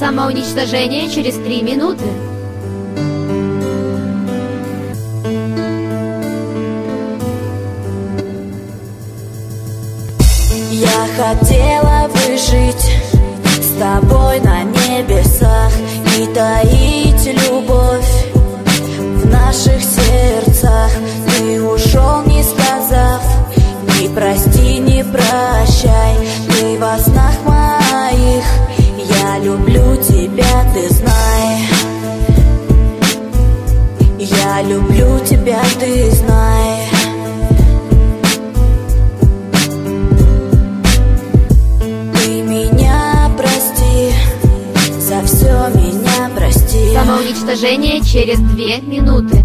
Самоуничтожение через 3 минуты. Я хотела выжить с тобой на небесах и таить любовь в наших сердцах. Ты ушел, не сказав ни прости, ни прощай. Ты во снах моих, я люблю тебя, ты знай. Я люблю тебя, ты знай. Все меня прости. Самоуничтожение через 2 минуты.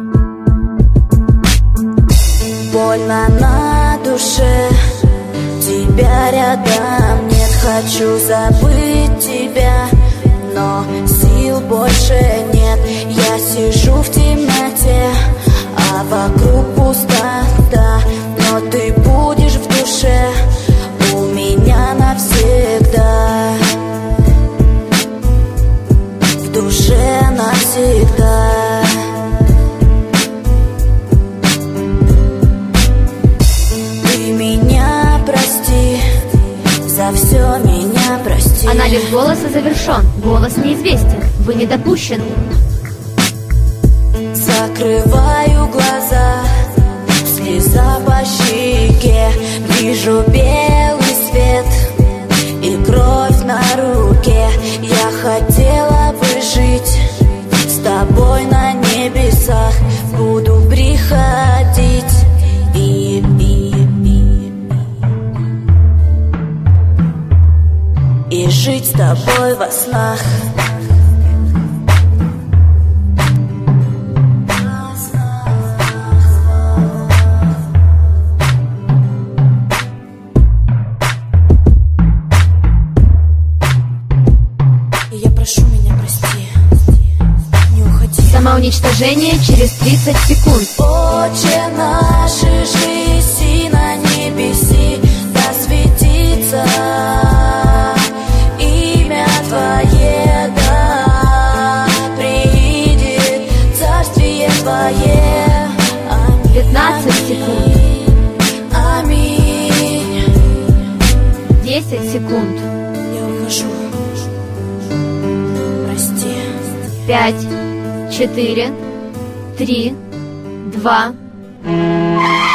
Больно на душе, тебя рядом нет. Хочу забыть тебя, но сил больше нет. Я сижу в темноте, а вокруг пустота. Но ты будешь в душе у меня навсегда. В душе навсегда. Ты меня прости, за все меня прости. Анализ голоса завершен. Голос неизвестен. Вы не допущены. Закрываю глаза, слеза по щеке. Вижу белый свет и кровь на руке. Я хотела бы жить с тобой на небесах. Буду приходить и жить с тобой во снах. Прошу меня, прости, не уходи. Самоуничтожение через 30 секунд. Отче наш, иже на небеси, да светится имя Твое, да приидет царствие Твое. Аминь. 15 секунд. Аминь. 10 секунд. Я ухожу. 5, 4, 3, 2.